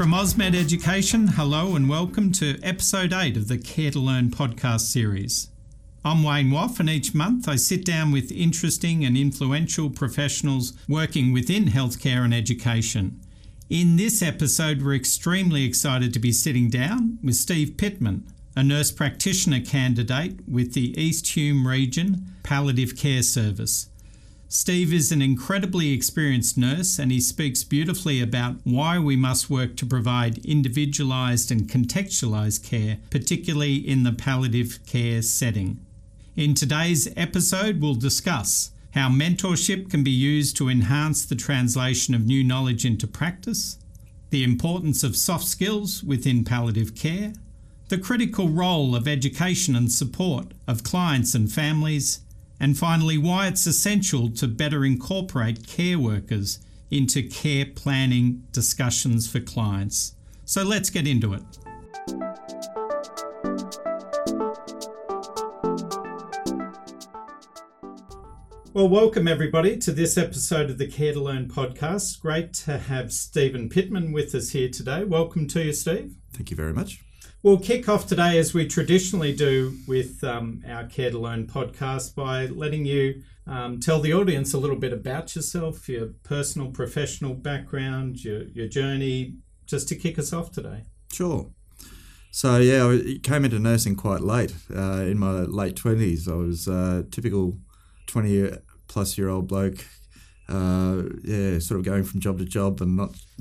From Ausmed Education, hello and welcome to episode 8 of the Care to Learn podcast series. I'm Wayne Woff, and each month I sit down with interesting and influential professionals working within healthcare and education. In this episode, we're extremely excited to be sitting down with Steve Pittman, a nurse practitioner candidate with the East Hume Region Palliative Care Service. Steve is an incredibly experienced nurse, and he speaks beautifully about why we must work to provide individualised and contextualised care, particularly in the palliative care setting. In today's episode, we'll discuss how mentorship can be used to enhance the translation of new knowledge into practice, the importance of soft skills within palliative care, the critical role of education and support of clients and families, and finally, why it's essential to better incorporate care workers into care planning discussions for clients. So let's get into it. Well, welcome everybody to this episode of the Care to Learn podcast. Great to have Stephen Pittman with us here today. Welcome to you, Steve. Thank you very much. We'll kick off today, as we traditionally do with our Care to Learn podcast, by letting you tell the audience a little bit about yourself, your personal, professional background, your journey, just to kick us off today. Sure. So, I came into nursing quite late. In my late 20s, I was a typical 20-plus-year-old bloke, sort of going from job to job and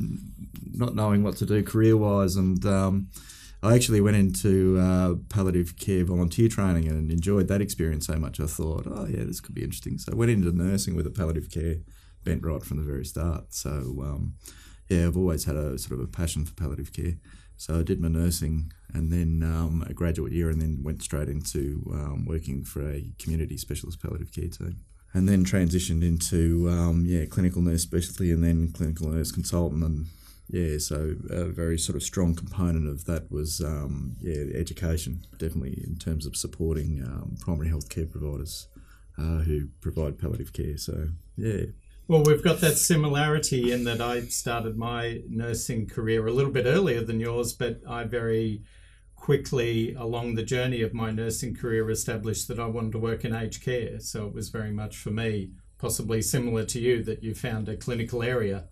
not knowing what to do career-wise, and I actually went into palliative care volunteer training and enjoyed that experience so much I thought, this could be interesting. So I went into nursing with a palliative care bent right from the very start. So, I've always had a sort of a passion for palliative care. So I did my nursing and then a graduate year, and then went straight into working for a community specialist palliative care team. And then transitioned into, clinical nurse specialty and then clinical nurse consultant. And so a very sort of strong component of that was, education, definitely in terms of supporting primary health care providers who provide palliative care. So, Well, we've got that similarity in that I started my nursing career a little bit earlier than yours, but I very quickly along the journey of my nursing career established that I wanted to work in aged care. So it was very much for me, possibly similar to you, that you found a clinical area,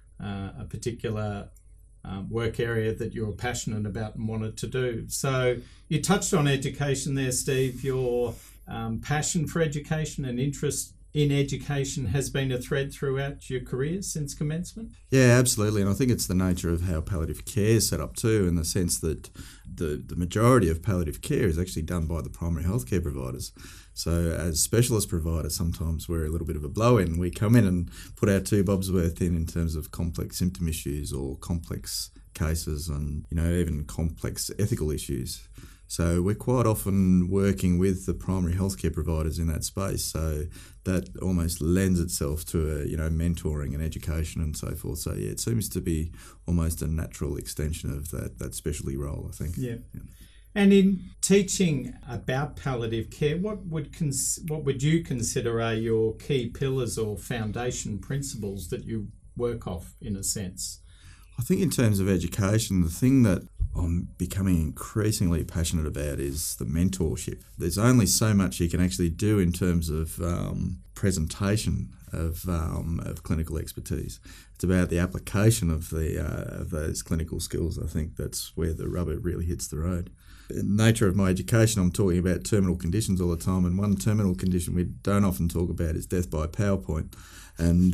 a particular work area that you were passionate about and wanted to do. So you touched on education there, Steve. Your passion for education and interest in education has been a thread throughout your career since commencement? Yeah, absolutely. And I think it's the nature of how palliative care is set up too, in the sense that the majority of palliative care is actually done by the primary healthcare providers. So as specialist providers, sometimes we're a little bit of a blow-in. We come in and put our 2 bobs worth in terms of complex symptom issues or complex cases and, even complex ethical issues. So we're quite often working with the primary healthcare providers in that space. So that almost lends itself to mentoring and education and so forth. So it seems to be almost a natural extension of that specialty role, I think. Yeah. And in teaching about palliative care, what would you consider are your key pillars or foundation principles that you work off, in a sense? I think in terms of education, the thing that I'm becoming increasingly passionate about is the mentorship. There's only so much you can actually do in terms of presentation of clinical expertise. It's about the application of those clinical skills. I think that's where the rubber really hits the road. In the nature of my education, I'm talking about terminal conditions all the time, and one terminal condition we don't often talk about is death by PowerPoint. And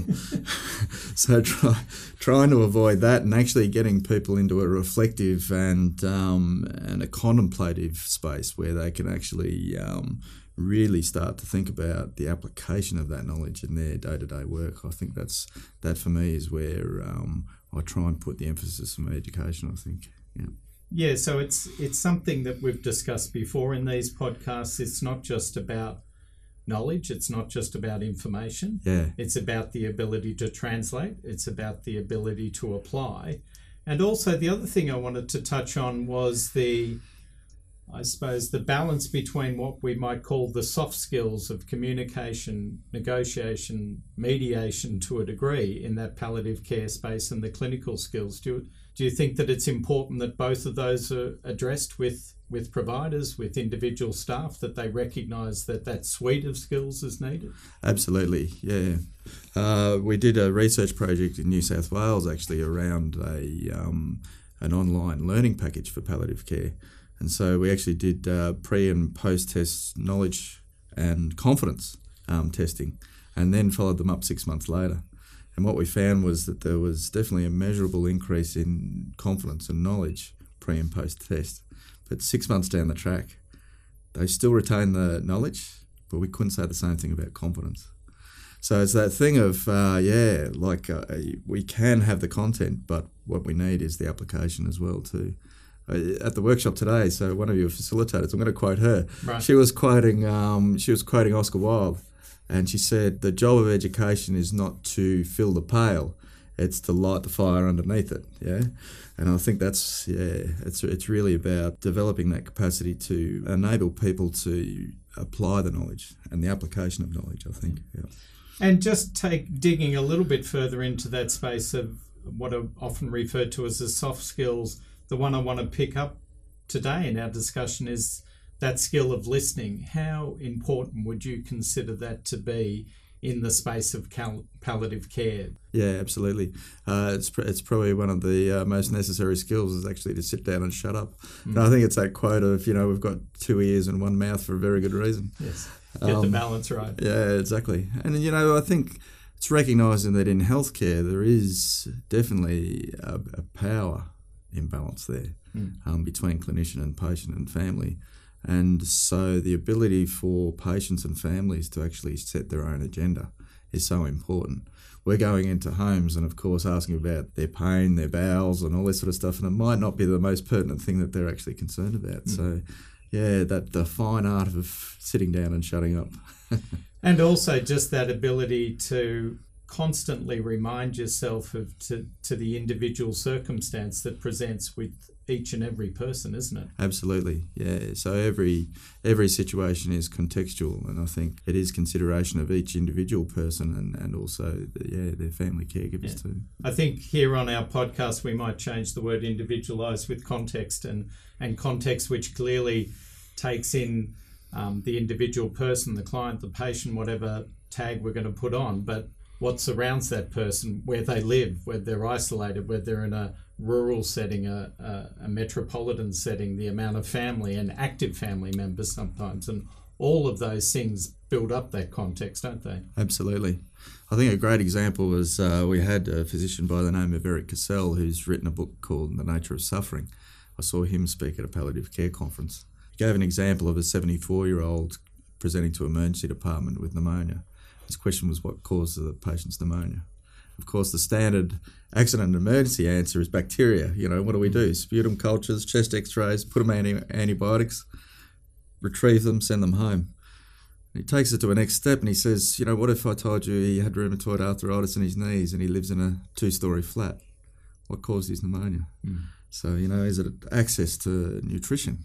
so trying to avoid that and actually getting people into a reflective and a contemplative space where they can actually really start to think about the application of that knowledge in their day-to-day work. I think that for me is where I try and put the emphasis on my education, I think. Yeah, so it's something that we've discussed before in these podcasts. It's not just about knowledge, it's not just about information. It's about the ability to translate, it's about the ability to apply. And also the other thing I wanted to touch on was the balance between what we might call the soft skills of communication, negotiation, mediation to a degree in that palliative care space, and the clinical skills. Do Do you think that it's important that both of those are addressed with providers, with individual staff, that they recognise that suite of skills is needed? Absolutely, yeah. We did a research project in New South Wales actually around an online learning package for palliative care. And so we actually did pre and post-test knowledge and confidence testing, and then followed them up 6 months later. And what we found was that there was definitely a measurable increase in confidence and knowledge pre and post-test. But 6 months down the track, they still retained the knowledge, but we couldn't say the same thing about confidence. So it's that thing of, we can have the content, but what we need is the application as well too. At the workshop today, so one of your facilitators, I'm going to quote her. Right. She was quoting Oscar Wilde, and she said, "The job of education is not to fill the pail, it's to light the fire underneath it." Yeah, and I think it's really about developing that capacity to enable people to apply the knowledge and the application of knowledge, I think. Yeah. And just digging a little bit further into that space of what are often referred to as the soft skills, the one I want to pick up today in our discussion is that skill of listening. How important would you consider that to be in the space of palliative care? Yeah, absolutely. It's probably one of the most necessary skills is actually to sit down and shut up. And I think it's that quote of, we've got 2 ears and 1 mouth for a very good reason. Yes, get the balance right. Yeah, exactly. And, I think it's recognising that in healthcare there is definitely a power imbalance there between clinician and patient and family. And so the ability for patients and families to actually set their own agenda is so important. We're going into homes and, of course, asking about their pain, their bowels and all this sort of stuff, and it might not be the most pertinent thing that they're actually concerned about. So, yeah, the fine art of sitting down and shutting up. And also just that ability to constantly remind yourself to the individual circumstance that presents with each and every person, isn't it? Absolutely, yeah. So every situation is contextual, and I think it is consideration of each individual person and also their family caregivers too. I think here on our podcast we might change the word individualised with context, and context which clearly takes in the individual person, the client, the patient, whatever tag we're going to put on, but what surrounds that person, where they live, whether they're isolated, whether they're in a rural setting, a metropolitan setting, the amount of family and active family members sometimes, and all of those things build up that context, don't they? Absolutely. I think a great example was we had a physician by the name of Eric Cassell who's written a book called The Nature of Suffering. I saw him speak at a palliative care conference. He gave an example of a 74-year-old presenting to emergency department with pneumonia. His question was what caused the patient's pneumonia. Of course, the standard accident and emergency answer is bacteria. What do we do? Sputum cultures, chest x-rays, put them on antibiotics, retrieve them, send them home. And he takes it to a next step and he says, what if I told you he had rheumatoid arthritis in his knees and he lives in a 2-storey flat? What caused his pneumonia? So, is it access to nutrition?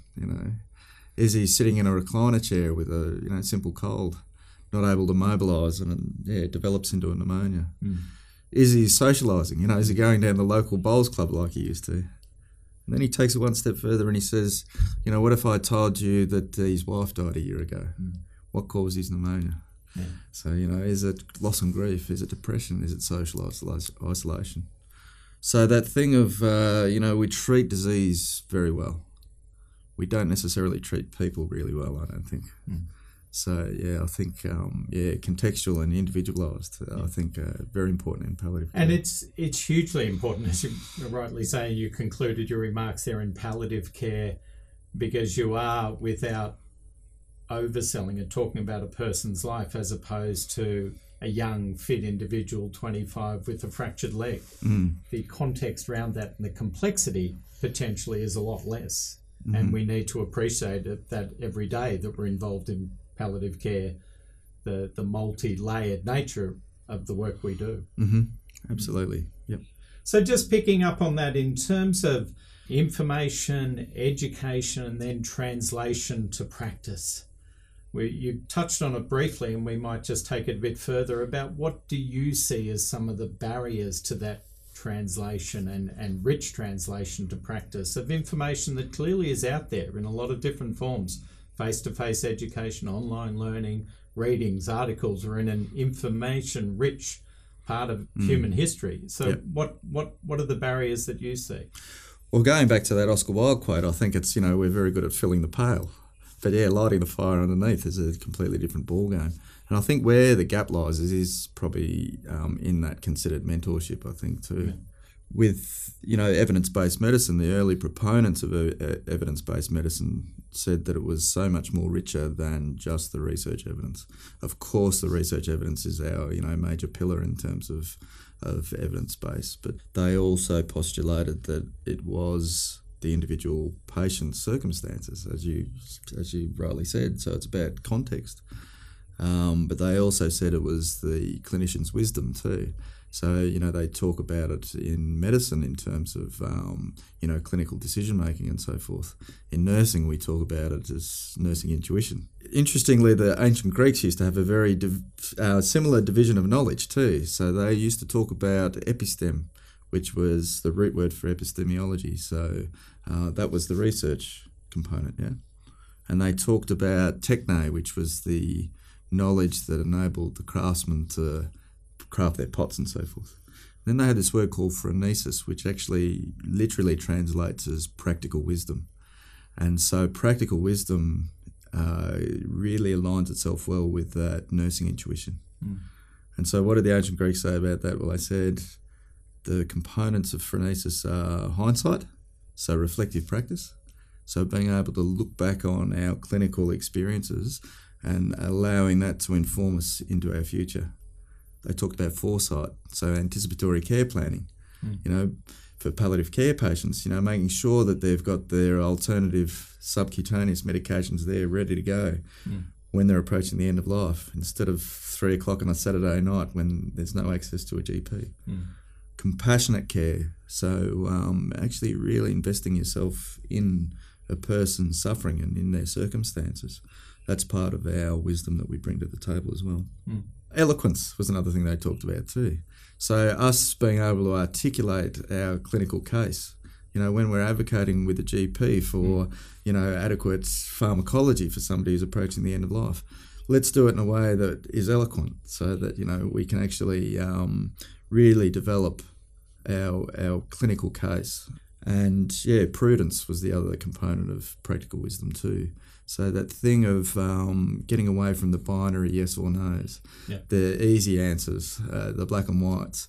Is he sitting in a recliner chair with a, simple cold? Not able to mobilise and it develops into a pneumonia. Is he socialising? Is he going down the local bowls club like he used to? And then he takes it one step further and he says, what if I told you that his wife died a year ago? What caused his pneumonia? Yeah. So, is it loss and grief? Is it depression? Is it social isolation? So that thing of, we treat disease very well. We don't necessarily treat people really well, I don't think. So, I think, contextual and individualised, I think, very important in palliative care. And it's hugely important, as you rightly say, you concluded your remarks there in palliative care, because you are, without overselling it, talking about a person's life as opposed to a young, fit individual, 25, with a fractured leg. The context around that and the complexity potentially is a lot less. And we need to appreciate it, that every day that we're involved in palliative care, the multi-layered nature of the work we do. Absolutely. Yep. So just picking up on that in terms of information, education, and then translation to practice. You touched on it briefly, and we might just take it a bit further about what do you see as some of the barriers to that translation and rich translation to practice of information that clearly is out there in a lot of different forms. Face-to-face education, online learning, readings, articles are in an information-rich part of human history. So what are the barriers that you see? Well, going back to that Oscar Wilde quote, I think it's, we're very good at filling the pail. But lighting the fire underneath is a completely different ballgame. And I think where the gap lies is probably in that considered mentorship, I think, too. Yeah. With, evidence-based medicine, the early proponents of evidence-based medicine said that it was so much more richer than just the research evidence. Of course, the research evidence is our, major pillar in terms of evidence base, but they also postulated that it was the individual patient's circumstances, as you rightly said. So it's about context. But they also said it was the clinician's wisdom too. So, they talk about it in medicine in terms of, clinical decision-making and so forth. In nursing, we talk about it as nursing intuition. Interestingly, the ancient Greeks used to have a very similar division of knowledge too. So they used to talk about episteme, which was the root word for epistemology. So that was the research component, yeah. And they talked about techne, which was the knowledge that enabled the craftsmen to craft their pots and so forth. Then they had this word called phronesis, which actually literally translates as practical wisdom. And so practical wisdom really aligns itself well with that nursing intuition. And so what did the ancient Greeks say about that? Well, they said the components of phronesis are hindsight, so reflective practice, so being able to look back on our clinical experiences and allowing that to inform us into our future. They talked about foresight, so anticipatory care planning, for palliative care patients, making sure that they've got their alternative subcutaneous medications there ready to go when they're approaching the end of life, instead of 3 o'clock on a Saturday night when there's no access to a GP. Compassionate care, so actually really investing yourself in a person suffering and in their circumstances. That's part of our wisdom that we bring to the table as well. Eloquence was another thing they talked about too. So us being able to articulate our clinical case, when we're advocating with a GP for, adequate pharmacology for somebody who's approaching the end of life, let's do it in a way that is eloquent so that, we can actually really develop our clinical case. And prudence was the other component of practical wisdom too. So that thing of getting away from the binary yes or no's, the easy answers, the black and whites.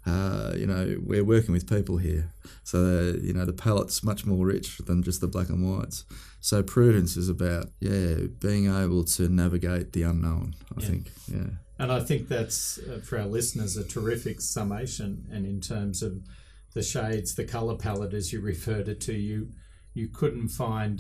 We're working with people here, so the palette's much more rich than just the black and whites. So prudence is about being able to navigate the unknown, I think. And I think that's for our listeners a terrific summation. And in terms of the shades, the colour palette, as you referred it to, you couldn't find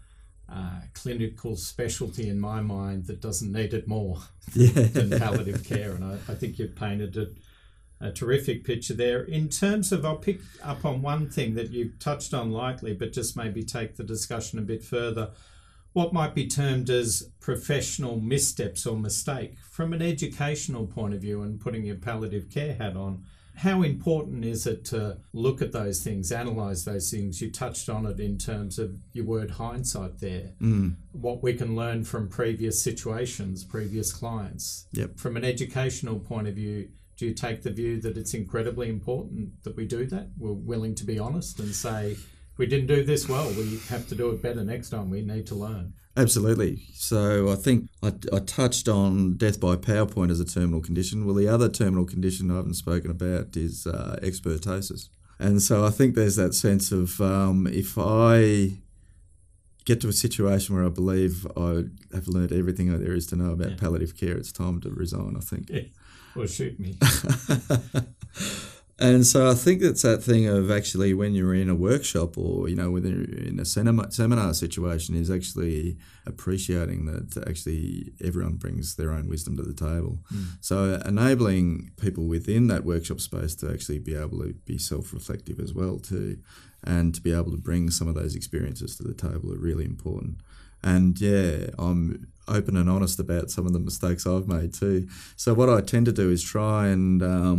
clinical specialty in my mind that doesn't need it more than palliative care. And I think you've painted a terrific picture there. In terms of, I'll pick up on one thing that you've touched on lightly, but just maybe take the discussion a bit further. What might be termed as professional missteps or mistake from an educational point of view, and putting your palliative care hat on. How important is it to look at those things, analyse those things? You touched on it in terms of your word hindsight there. What we can learn from previous situations, previous clients. From an educational point of view, do you take the view that it's incredibly important that we do that? We're willing to be honest and say, we didn't do this well, we have to do it better next time, we need to learn. Absolutely. So I think I touched on death by PowerPoint as a terminal condition. Well, the other terminal condition I haven't spoken about is expertosis. And so I think there's that sense of if I get to a situation where I believe I have learned everything there is to know about palliative care, it's time to resign, I think. Or shoot me. And so I think it's that thing of actually when you're in a workshop or, whether in a seminar situation, is actually appreciating that actually everyone brings their own wisdom to the table. So enabling people within that workshop space to actually be able to be self-reflective as well too, and to be able to bring some of those experiences to the table are really important. And open and honest about some of the mistakes I've made too. So what I tend to do is try and,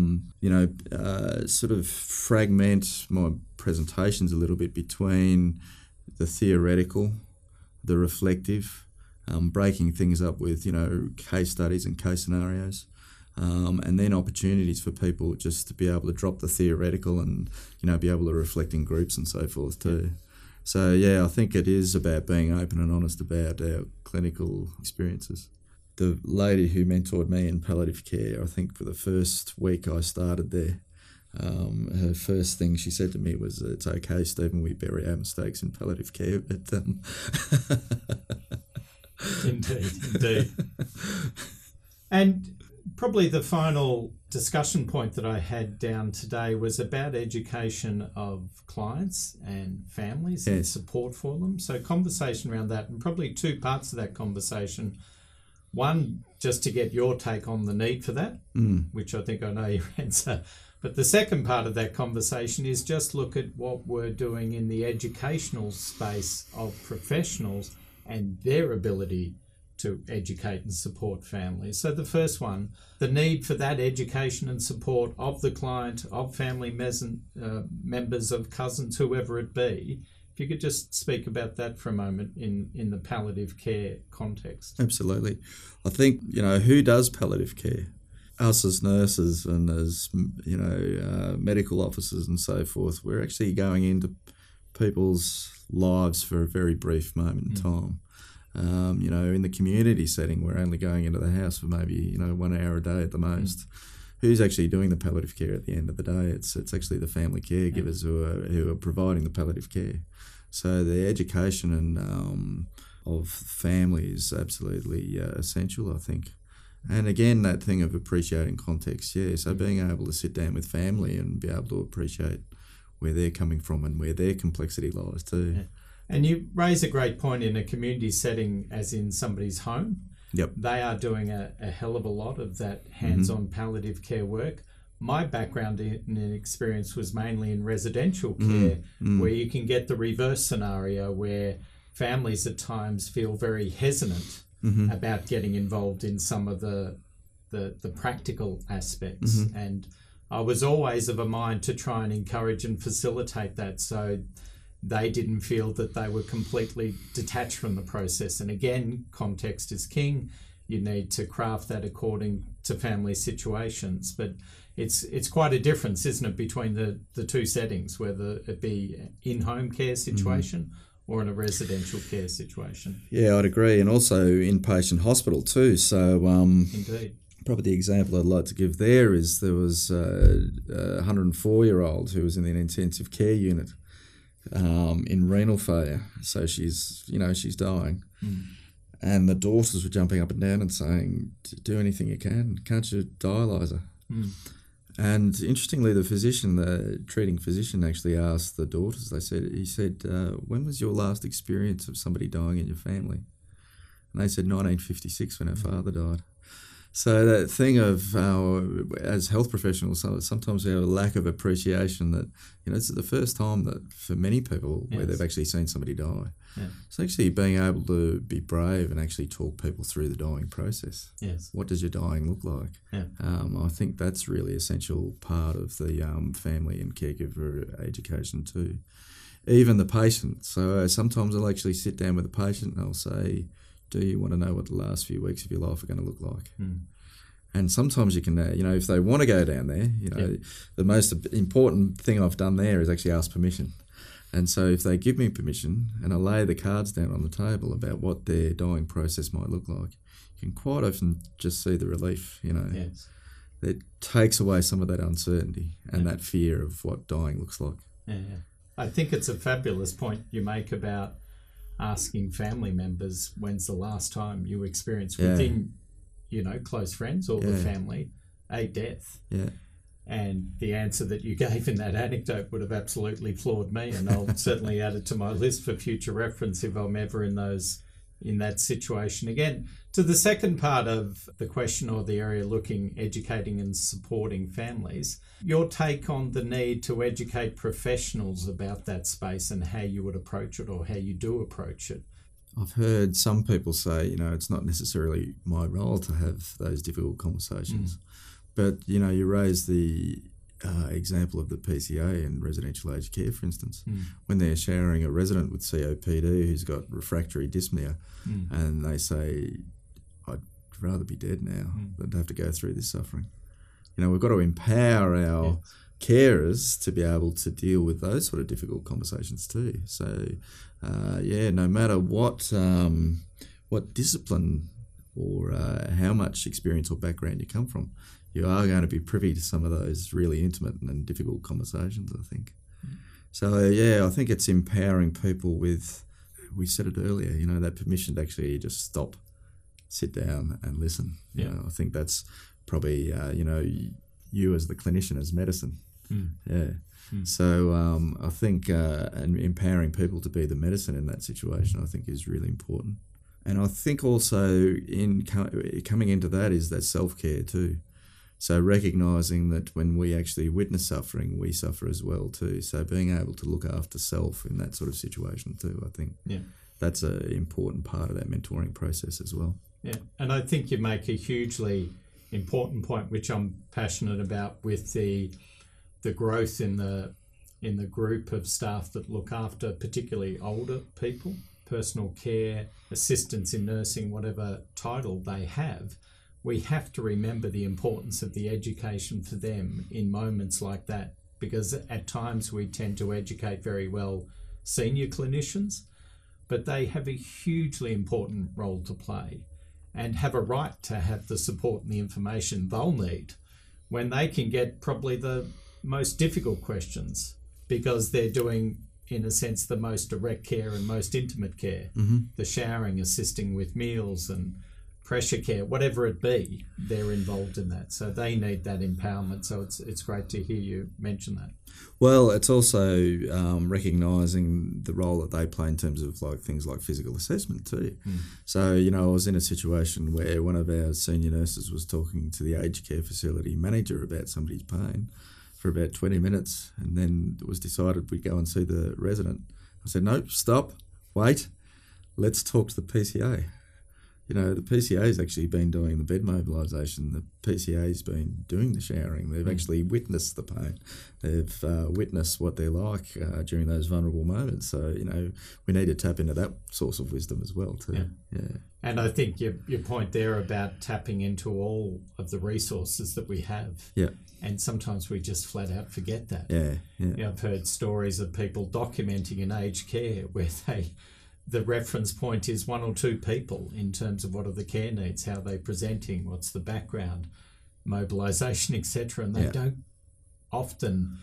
sort of fragment my presentations a little bit between the theoretical, the reflective, breaking things up with, case studies and case scenarios. And then opportunities for people just to be able to drop the theoretical and, be able to reflect in groups and so forth too. So, yeah, I think it is about being open and honest about our clinical experiences. The lady who mentored me in palliative care, I think for the first week I started there, her first thing she said to me was, "It's okay, Stephen, we bury our mistakes in palliative care." But Indeed. And probably the final discussion point that I had down today was about education of clients and families and support for them. So conversation around that, and probably two parts of that conversation. One, just to get your take on the need for that, which I think I know your answer. But the second part of that conversation is just look at what we're doing in the educational space of professionals and their ability to educate and support families. So the first one, the need for that education and support of the client, of family members, of cousins, whoever it be. If you could just speak about that for a moment in the palliative care context. Absolutely. I think, who does palliative care? Us as nurses and as, medical officers and so forth, we're actually going into people's lives for a very brief moment in time. In the community setting, we're only going into the house for maybe, 1 hour a day at the most. Who's actually doing the palliative care at the end of the day? It's actually the family caregivers who are providing the palliative care. So the education and of family is absolutely essential, I think. And again, that thing of appreciating context, so being able to sit down with family and be able to appreciate where they're coming from and where their complexity lies too. Yeah. And you raise a great point in a community setting, as in somebody's home. Yep. They are doing a hell of a lot of that hands-on palliative care work. My background and experience was mainly in residential care, where you can get the reverse scenario where families at times feel very hesitant about getting involved in some of the practical aspects. And I was always of a mind to try and encourage and facilitate that, so they didn't feel that they were completely detached from the process. And again, context is king. You need to craft that according to family situations. But it's quite a difference, isn't it, between the two settings, whether it be in-home care situation or in a residential care situation. Yeah, I'd agree. And also inpatient hospital too. So Indeed. Probably the example I'd like to give there is there was a 104-year-old who was in an intensive care unit in renal failure. So she's dying. And the daughters were jumping up and down and saying, "Do anything you can. Can't you dialyse her?" And interestingly, the treating physician actually asked the daughters, he said, "When was your last experience of somebody dying in your family?" And they said 1956 when her father died. So that thing of as health professionals, sometimes we have a lack of appreciation that, it's the first time that for many people where they've actually seen somebody die. Yeah. So actually being able to be brave and actually talk people through the dying process. Yes. What does your dying look like? Yeah. I think that's really essential part of the family and caregiver education too. Even the patient. So sometimes I'll actually sit down with a patient and I'll say, "Do you want to know what the last few weeks of your life are going to look like?" And sometimes you can, if they want to go down there, the most important thing I've done there is actually ask permission. And so if they give me permission and I lay the cards down on the table about what their dying process might look like, you can quite often just see the relief, Yes. It takes away some of that uncertainty and that fear of what dying looks like. Yeah. I think it's a fabulous point you make about asking family members when's the last time you experienced within, close friends or the family, a death. Yeah. And the answer that you gave in that anecdote would have absolutely floored me, and I'll certainly add it to my list for future reference if I'm ever in that situation again. To the second part of the question or the area educating and supporting families, your take on the need to educate professionals about that space and how you would approach it or how you do approach it. I've heard some people say, it's not necessarily my role to have those difficult conversations. But, you raise the example of the PCA and residential aged care, for instance, when they're showering a resident with COPD who's got refractory dyspnea and they say, I'd rather be dead now than to have to go through this suffering. We've got to empower our carers to be able to deal with those sort of difficult conversations too. So, no matter what discipline or how much experience or background you come from, you are going to be privy to some of those really intimate and difficult conversations, I think. So, I think it's empowering people with, we said it earlier, that permission to actually just stop, sit down and listen. I think that's probably, you as the clinician as medicine. So I think and empowering people to be the medicine in that situation, I think, is really important. And I think also in coming into that is that self-care too. So recognising that when we actually witness suffering, we suffer as well too. So being able to look after self in that sort of situation too, I think that's an important part of that mentoring process as well. Yeah, and I think you make a hugely important point, which I'm passionate about, with the growth in the group of staff that look after particularly older people, personal care, assistants in nursing, whatever title they have. We have to remember the importance of the education for them in moments like that, because at times we tend to educate very well senior clinicians, but they have a hugely important role to play and have a right to have the support and the information they'll need when they can get probably the most difficult questions, because they're doing, in a sense, the most direct care and most intimate care, the showering, assisting with meals and pressure care, whatever it be, they're involved in that. So they need that empowerment. So it's great to hear you mention that. Well, it's also recognising the role that they play in terms of things like physical assessment too. So, I was in a situation where one of our senior nurses was talking to the aged care facility manager about somebody's pain for about 20 minutes, and then it was decided we'd go and see the resident. I said, no, stop, wait, let's talk to the PCA. The PCA's actually been doing the bed mobilisation. The PCA's been doing the showering. They've actually witnessed the pain. They've witnessed what they're like during those vulnerable moments. So, we need to tap into that source of wisdom as well too. Yeah. And I think your point there about tapping into all of the resources that we have. Yeah. And sometimes we just flat out forget that. Yeah. I've heard stories of people documenting in aged care where the reference point is one or two people in terms of what are the care needs, how they're presenting, what's the background, mobilisation, etc. And they don't often,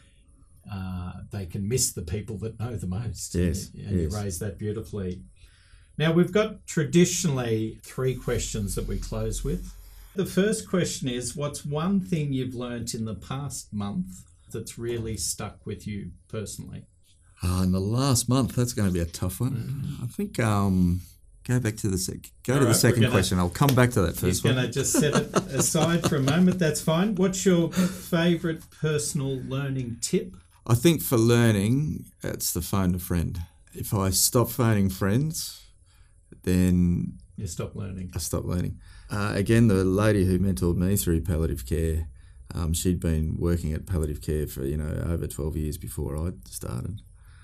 they can miss the people that know the most. Yes. And you raise that beautifully. Now, we've got traditionally 3 questions that we close with. The first question is, what's one thing you've learnt in the past month that's really stuck with you personally? In the last month, that's going to be a tough one. I think go back to the second question. I'll come back to that first one. He's going to just set it aside for a moment. That's fine. What's your favourite personal learning tip? I think for learning, it's the phone a friend. If I stop phoning friends, then you stop learning. I stop learning. Again, the lady who mentored me through palliative care, she'd been working at palliative care for over 12 years before I started.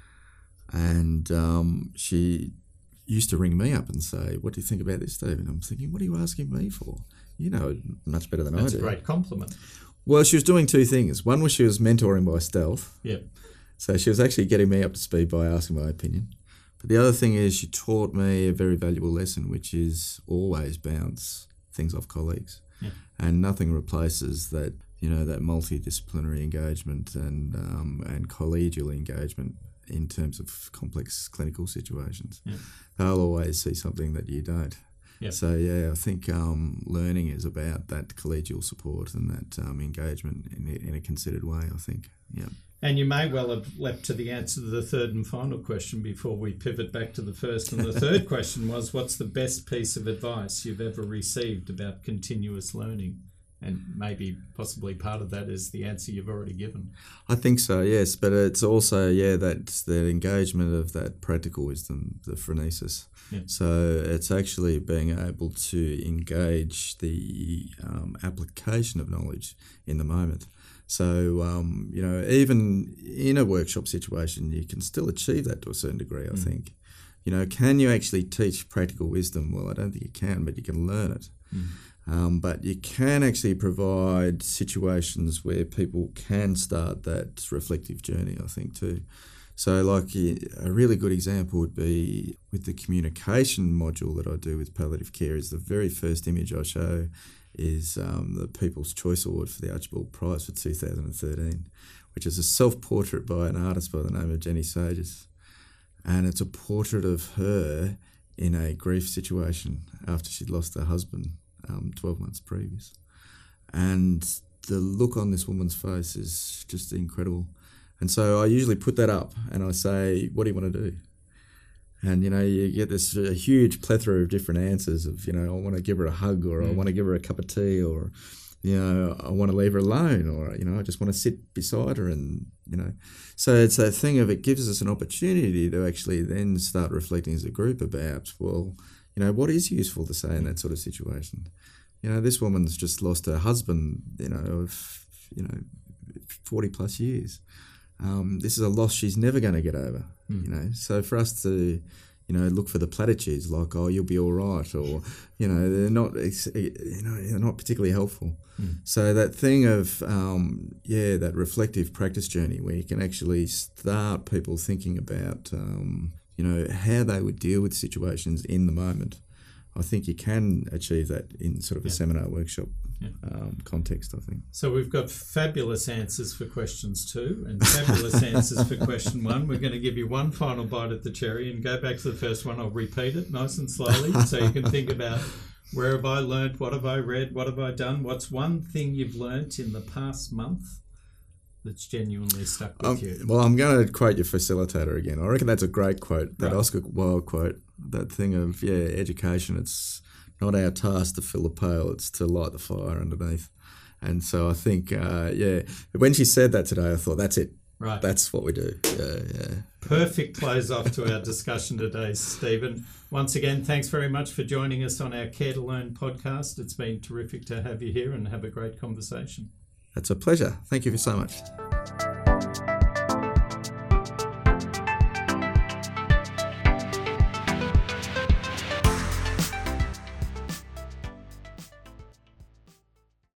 And she used to ring me up and say, what do you think about this, Stephen? I'm thinking, what are you asking me for? You know much better than I do. That's a great compliment. Well, she was doing 2 things. One was she was mentoring by stealth. Yep. So she was actually getting me up to speed by asking my opinion. But the other thing is she taught me a very valuable lesson, which is always bounce things off colleagues. Yep. And nothing replaces that, that multidisciplinary engagement and collegial engagement in terms of complex clinical situations. Yep. They'll always see something that you don't. Yep. So, I think learning is about that collegial support and that engagement in a considered way, I think. Yeah. And you may well have leapt to the answer to the third and final question before we pivot back to the first. And the third question was, what's the best piece of advice you've ever received about continuous learning? And maybe possibly part of that is the answer you've already given. I think so, yes. But it's also, that's the engagement of that practical wisdom, the phronesis. Yeah. So it's actually being able to engage the application of knowledge in the moment. So, even in a workshop situation, you can still achieve that to a certain degree, I think. Can you actually teach practical wisdom? Well, I don't think you can, but you can learn it. But you can actually provide situations where people can start that reflective journey, I think, too. So, like a really good example would be with the communication module that I do with palliative care is the very first image I show is the People's Choice Award for the Archibald Prize for 2013, which is a self-portrait by an artist by the name of Jenny Sages. And it's a portrait of her in a grief situation after she'd lost her husband 12 months previous. And the look on this woman's face is just incredible. And so I usually put that up and I say, what do you want to do? And, you get this huge plethora of different answers of, I want to give her a hug, or I want to give her a cup of tea, or, I want to leave her alone, or, I just want to sit beside her and, So it's that thing of it gives us an opportunity to actually then start reflecting as a group about, well, what is useful to say in that sort of situation? This woman's just lost her husband, of 40 plus years. This is a loss she's never going to get over, So for us to, look for the platitudes like, oh, you'll be all right, or, they're not, they're not particularly helpful. So that thing of, that reflective practice journey where you can actually start people thinking about, how they would deal with situations in the moment. I think you can achieve that in sort of a seminar workshop context, I think. So we've got fabulous answers for questions 2 and fabulous answers for question 1. We're going to give you one final bite at the cherry and go back to the first one. I'll repeat it nice and slowly so you can think about, where have I learnt, what have I read, what have I done? What's one thing you've learnt in the past month that's genuinely stuck with you? Well, I'm going to quote your facilitator again. I reckon that's a great quote, that Oscar Wilde quote, that thing of, education, it's not our task to fill the pail, it's to light the fire underneath. And so I think, when she said that today, I thought, that's it. Right. That's what we do. Yeah. Perfect close off to our discussion today, Stephen. Once again, thanks very much for joining us on our Care to Learn podcast. It's been terrific to have you here and have a great conversation. It's a pleasure. Thank you so much.